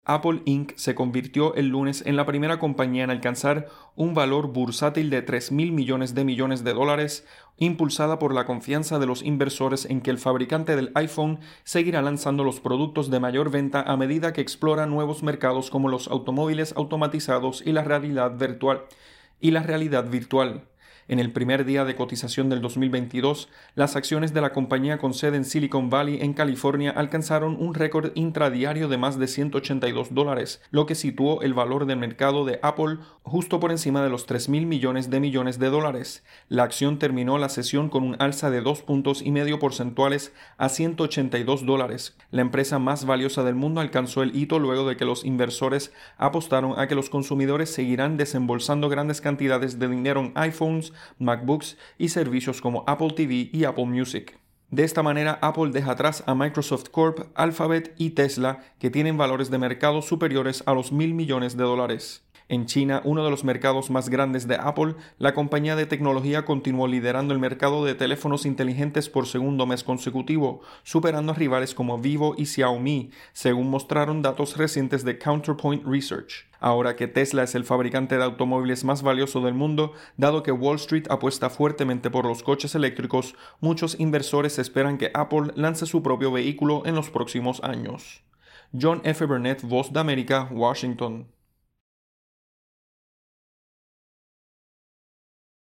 Apple Inc. se convirtió el lunes en la primera compañía en alcanzar un valor bursátil de $3.000 millones de dólares, impulsada por la confianza de los inversores en que el fabricante del iPhone seguirá lanzando los productos de mayor venta a medida que explora nuevos mercados como los automóviles automatizados y la realidad virtual. En el primer día de cotización del 2022, las acciones de la compañía con sede en Silicon Valley, en California, alcanzaron un récord intradiario de más de $182, lo que situó el valor de mercado de Apple justo por encima de los $3.000 millones de dólares. La acción terminó la sesión con un alza de 2,5 puntos porcentuales a $182. La empresa más valiosa del mundo alcanzó el hito luego de que los inversores apostaron a que los consumidores seguirán desembolsando grandes cantidades de dinero en iPhones, MacBooks y servicios como Apple TV y Apple Music. De esta manera, Apple deja atrás a Microsoft Corp, Alphabet y Tesla, que tienen valores de mercado superiores a los $1.000 millones. En China, uno de los mercados más grandes de Apple, la compañía de tecnología continuó liderando el mercado de teléfonos inteligentes por segundo mes consecutivo, superando a rivales como Vivo y Xiaomi, según mostraron datos recientes de Counterpoint Research. Ahora que Tesla es el fabricante de automóviles más valioso del mundo, dado que Wall Street apuesta fuertemente por los coches eléctricos, muchos inversores esperan que Apple lance su propio vehículo en los próximos años. John F. Burnett, Voz de América, Washington.